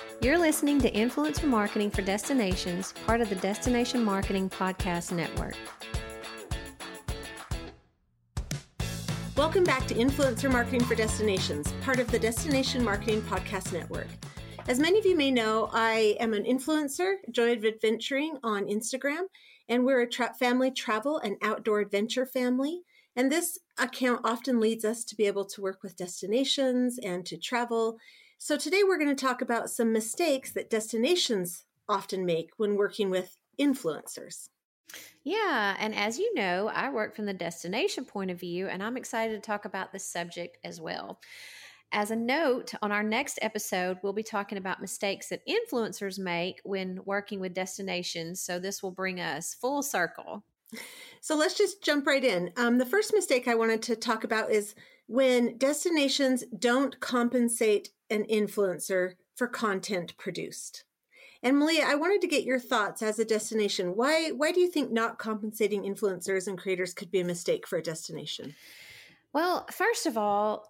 You're listening to Influencer Marketing for Destinations, part of the Destination Marketing Podcast Network. Welcome back to Influencer Marketing for Destinations, part of the Destination Marketing Podcast Network. As many of you may know, I am an influencer, Joy of Adventuring on Instagram, and we're a family travel and outdoor adventure family. And this account often leads us to be able to work with destinations and to travel. So today we're going to talk about some mistakes that destinations often make when working with influencers. Yeah, and as you know, I work from the destination point of view, and I'm excited to talk about this subject as well. As a note, on our next episode, we'll be talking about mistakes that influencers make when working with destinations. So this will bring us full circle. So let's just jump right in. The first mistake I wanted to talk about is when destinations don't compensate an influencer for content produced. And Malia, I wanted to get your thoughts as a destination. Why do you think not compensating influencers and creators could be a mistake for a destination? Well, first of all,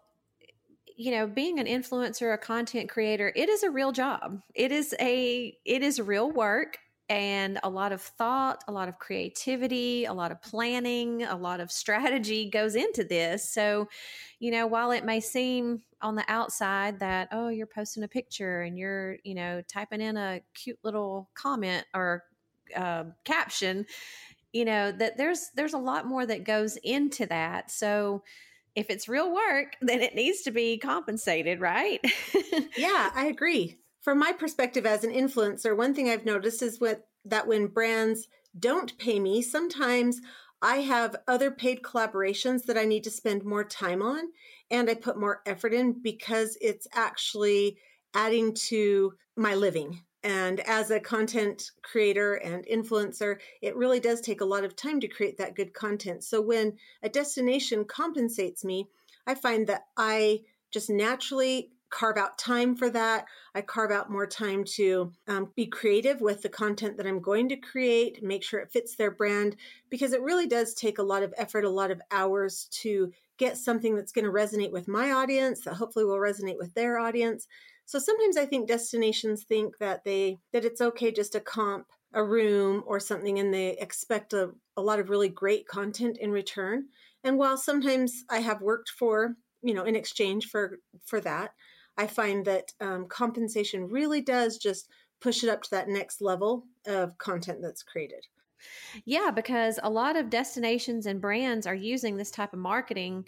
being an influencer, a content creator, it is a real job. It is real work and a lot of thought, a lot of creativity, a lot of planning, a lot of strategy goes into this. So, while it may seem on the outside that, oh, you're posting a picture and you're, typing in a cute little comment or caption, that there's a lot more that goes into that. So if it's real work, then it needs to be compensated, right? Yeah, I agree. From my perspective as an influencer, one thing I've noticed is that when brands don't pay me, sometimes I have other paid collaborations that I need to spend more time on, and I put more effort in because it's actually adding to my living. And as a content creator and influencer, it really does take a lot of time to create that good content. So when a destination compensates me, I find that I just naturally carve out time for that. I carve out more time to be creative with the content that I'm going to create, make sure it fits their brand, because it really does take a lot of effort, a lot of hours to get something that's going to resonate with my audience, that hopefully will resonate with their audience. So sometimes I think destinations think that it's okay just to comp a room or something, and they expect a lot of really great content in return. And while sometimes I have worked for, in exchange for that, I find that compensation really does just push it up to that next level of content that's created. Yeah, because a lot of destinations and brands are using this type of marketing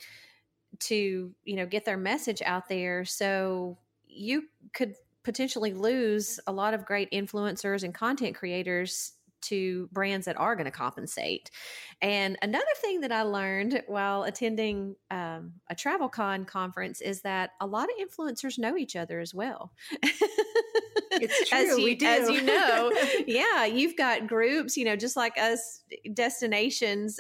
to, get their message out there. So you could potentially lose a lot of great influencers and content creators to brands that are going to compensate. And another thing that I learned while attending a TravelCon conference is that a lot of influencers know each other as well. It's true, we do. As you know, yeah, you've got groups, just like us destinations.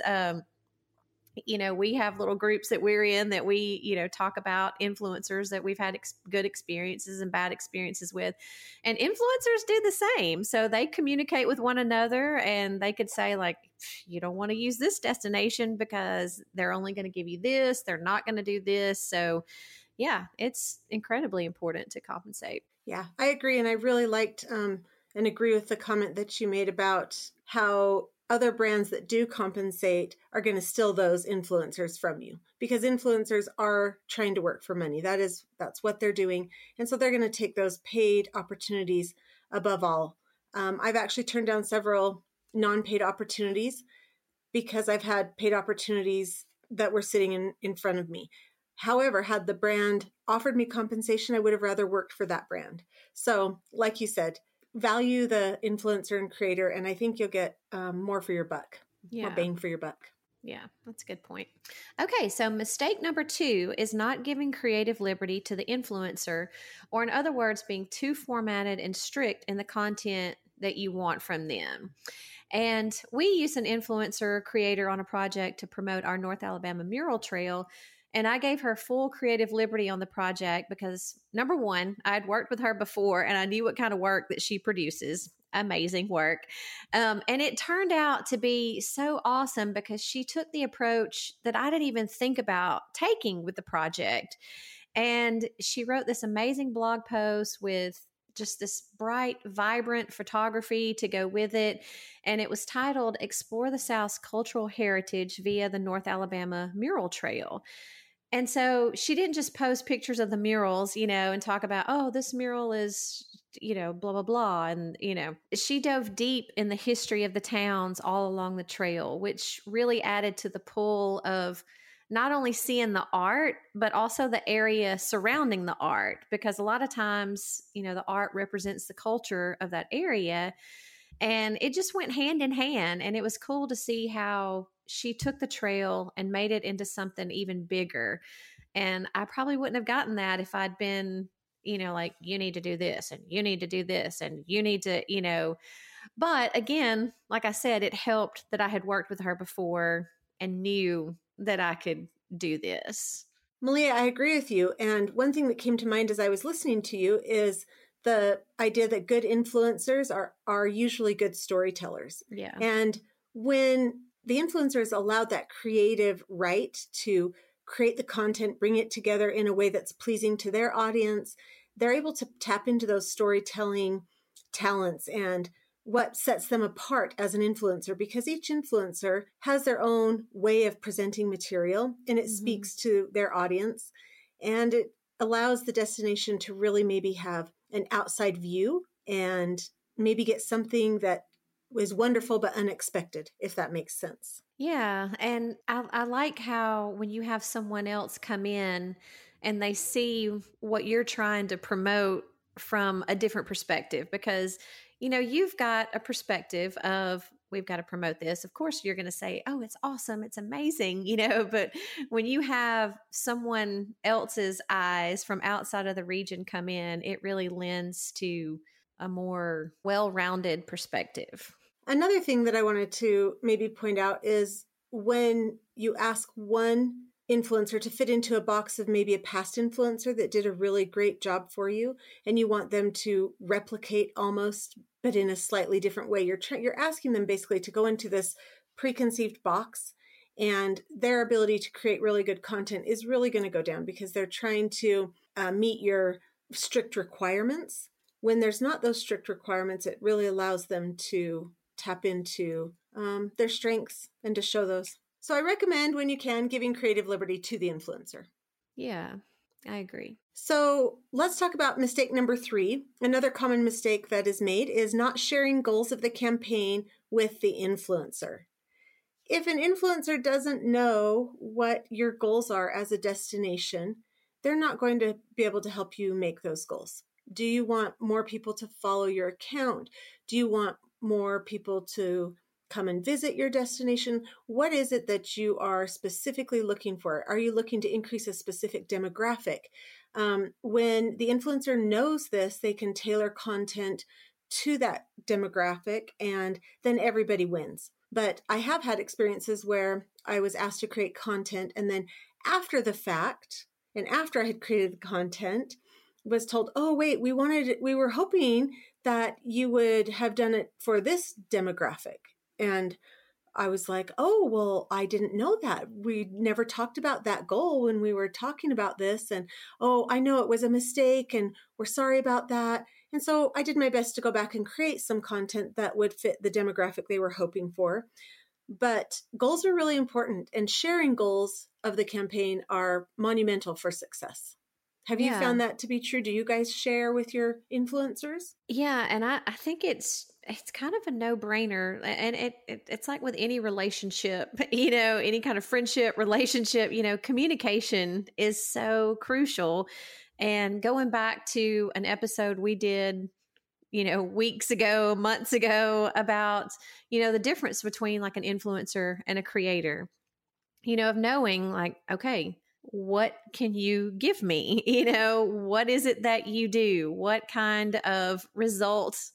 We have little groups that we're in that we, talk about influencers that we've had good experiences and bad experiences with. And influencers do the same. So they communicate with one another, and they could say, like, you don't want to use this destination because they're only going to give you this. They're not going to do this. So yeah, it's incredibly important to compensate. Yeah, I agree. And I really liked and agree with the comment that you made about how other brands that do compensate are going to steal those influencers from you, because influencers are trying to work for money. That's what they're doing. And so they're going to take those paid opportunities above all. I've actually turned down several non-paid opportunities because I've had paid opportunities that were sitting in front of me. However, had the brand offered me compensation, I would have rather worked for that brand. So like you said, value the influencer and creator, and I think you'll get more for your buck, more bang for your buck. Yeah, that's a good point. Okay, so mistake number 2 is not giving creative liberty to the influencer, or in other words, being too formatted and strict in the content that you want from them. And we use an influencer creator on a project to promote our North Alabama mural trail. And I gave her full creative liberty on the project because, number one, I'd worked with her before and I knew what kind of work that she produces. Amazing work. And it turned out to be so awesome because she took the approach that I didn't even think about taking with the project. And she wrote this amazing blog post with just this bright, vibrant photography to go with it. And it was titled Explore the South's Cultural Heritage via the North Alabama Mural Trail. And so she didn't just post pictures of the murals, and talk about, oh, this mural is, blah, blah, blah. And, she dove deep in the history of the towns all along the trail, which really added to the pull of not only seeing the art, but also the area surrounding the art. Because a lot of times, the art represents the culture of that area. And it just went hand in hand. And it was cool to see how she took the trail and made it into something even bigger. And I probably wouldn't have gotten that if I'd been, like, you need to do this and you need to do this and you need to. But again, like I said, it helped that I had worked with her before and knew that I could do this. Malia, I agree with you. And one thing that came to mind as I was listening to you is the idea that good influencers are usually good storytellers. Yeah. And when the influencers allowed that creative right to create the content, bring it together in a way that's pleasing to their audience, they're able to tap into those storytelling talents and what sets them apart as an influencer, because each influencer has their own way of presenting material and it speaks to their audience, and it allows the destination to really maybe have an outside view and maybe get something that was wonderful but unexpected, if that makes sense. Yeah. And I like how when you have someone else come in and they see what you're trying to promote from a different perspective, because you've got a perspective of, we've got to promote this. Of course, you're going to say, oh, it's awesome, it's amazing, but when you have someone else's eyes from outside of the region come in, it really lends to a more well-rounded perspective. Another thing that I wanted to maybe point out is when you ask one influencer to fit into a box of maybe a past influencer that did a really great job for you, and you want them to replicate almost, but in a slightly different way. You're asking them basically to go into this preconceived box, and their ability to create really good content is really going to go down because they're trying to meet your strict requirements. When there's not those strict requirements, it really allows them to tap into their strengths and to show those. So I recommend, when you can, giving creative liberty to the influencer. Yeah, I agree. So let's talk about mistake number 3. Another common mistake that is made is not sharing goals of the campaign with the influencer. If an influencer doesn't know what your goals are as a destination, they're not going to be able to help you make those goals. Do you want more people to follow your account? Do you want more people to come and visit your destination? What is it that you are specifically looking for? Are you looking to increase a specific demographic? When the influencer knows this, they can tailor content to that demographic, and then everybody wins. But I have had experiences where I was asked to create content, and then after the fact, and after I had created the content, was told, oh, wait, we were hoping that you would have done it for this demographic. And I was like, oh, well, I didn't know that. We never talked about that goal when we were talking about this. And, oh, I know it was a mistake and we're sorry about that. And so I did my best to go back and create some content that would fit the demographic they were hoping for. But goals are really important, and sharing goals of the campaign are monumental for success. Have you found that to be true? Do you guys share with your influencers? Yeah, and I think it's kind of a no-brainer. And it's like with any relationship, any kind of friendship, relationship, communication is so crucial. And going back to an episode we did, weeks ago, months ago, about, the difference between like an influencer and a creator, of knowing like, okay, what can you give me? What is it that you do? What kind of results,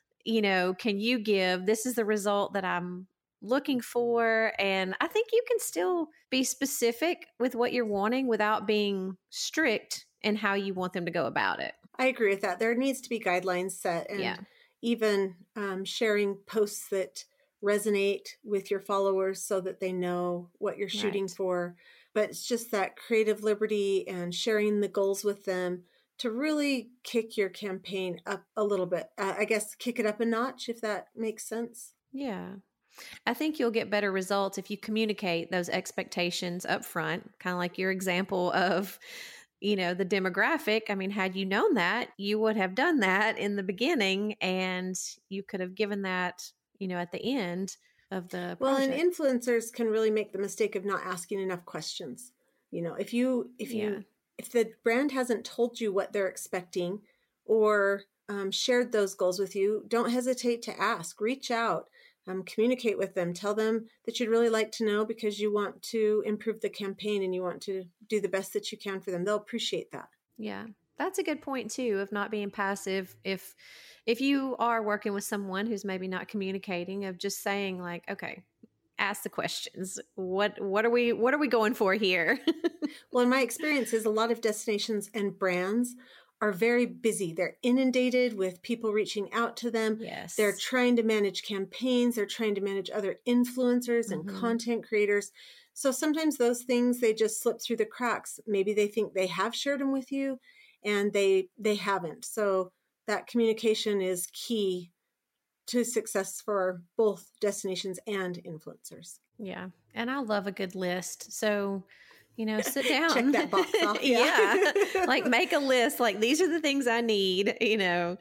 can you give? This is the result that I'm looking for. And I think you can still be specific with what you're wanting without being strict in how you want them to go about it. I agree with that. There needs to be guidelines set, and even sharing posts that resonate with your followers so that they know what you're shooting for. But it's just that creative liberty and sharing the goals with them to really kick your campaign up a little bit. I guess kick it up a notch, if that makes sense. Yeah. I think you'll get better results if you communicate those expectations up front, kind of like your example of, the demographic. I mean, had you known that, you would have done that in the beginning, and you could have given that, at the end of the project. Well, and influencers can really make the mistake of not asking enough questions. If the brand hasn't told you what they're expecting or shared those goals with you, don't hesitate to ask. Reach out. Communicate with them. Tell them that you'd really like to know because you want to improve the campaign and you want to do the best that you can for them. They'll appreciate that. Yeah, that's a good point too, of not being passive. If you are working with someone who's maybe not communicating, of just saying like, okay, ask the questions. What are we going for here? Well, in my experience is a lot of destinations and brands are very busy. They're inundated with people reaching out to them. Yes. They're trying to manage campaigns. They're trying to manage other influencers and content creators. So sometimes those things, they just slip through the cracks. Maybe they think they have shared them with you and they haven't. So that communication is key to success for both destinations and influencers. Yeah. And I love a good list. So sit down. Check that box off. Yeah. Like make a list. Like these are the things I need, and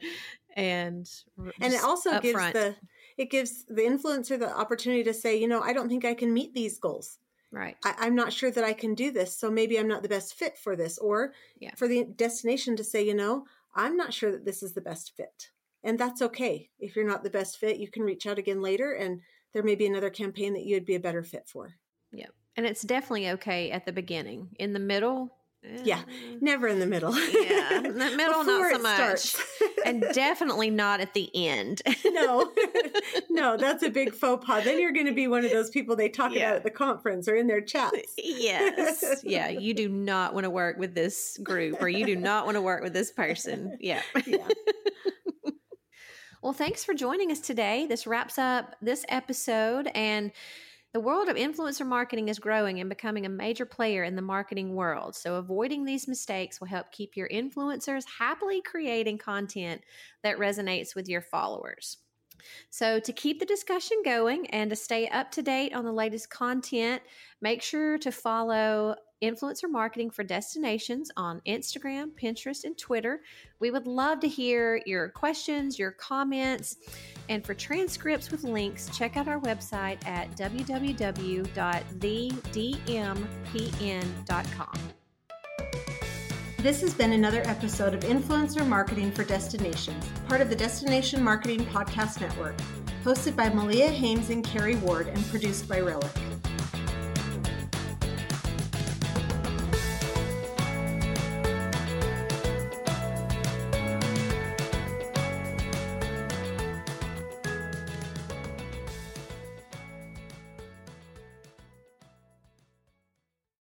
it also gives the influencer the opportunity to say, I don't think I can meet these goals. Right. I'm not sure that I can do this. So maybe I'm not the best fit for this. Or for the destination to say, I'm not sure that this is the best fit. And that's okay. If you're not the best fit, you can reach out again later and there may be another campaign that you'd be a better fit for. Yeah. And it's definitely okay at the beginning. In the middle, yeah, never in the middle. Yeah, in the middle, not so much. And definitely not at the end. No, that's a big faux pas. Then you're going to be one of those people they talk about at the conference or in their chats. Yes. Yeah, you do not want to work with this group or you do not want to work with this person. Yeah. Well, thanks for joining us today. This wraps up this episode, and the world of influencer marketing is growing and becoming a major player in the marketing world. So avoiding these mistakes will help keep your influencers happily creating content that resonates with your followers. So to keep the discussion going and to stay up to date on the latest content, make sure to follow Influencer Marketing for Destinations on Instagram, Pinterest, and Twitter. We would love to hear your questions, your comments, and for transcripts with links, check out our website at www.thedmpn.com. This has been another episode of Influencer Marketing for Destinations, part of the Destination Marketing Podcast Network, hosted by Malia Hames and Carrie Ward and produced by Relic.